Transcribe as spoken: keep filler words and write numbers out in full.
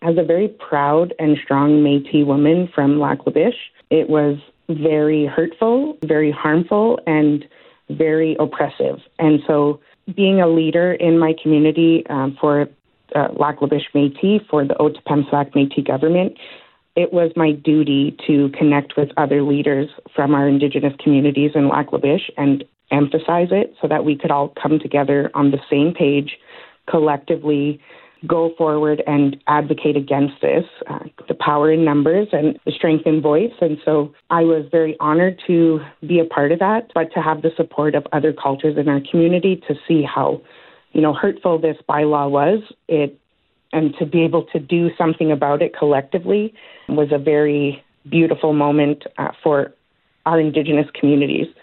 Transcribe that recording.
As a very proud and strong Métis woman from Lac La Biche, it was very hurtful, very harmful, and very oppressive. And so being a leader in my community um, for uh, Lac La Biche Métis, for the Otipemisiwak Métis government, it was my duty to connect with other leaders from our Indigenous communities in Lac La Biche and emphasize it so that we could all come together on the same page, collectively go forward and advocate against this, uh, the power in numbers and the strength in voice. And so I was very honored to be a part of that, but to have the support of other cultures in our community to see how, you know, hurtful this bylaw was, it, and to be able to do something about it collectively was a very beautiful moment uh, for our Indigenous communities.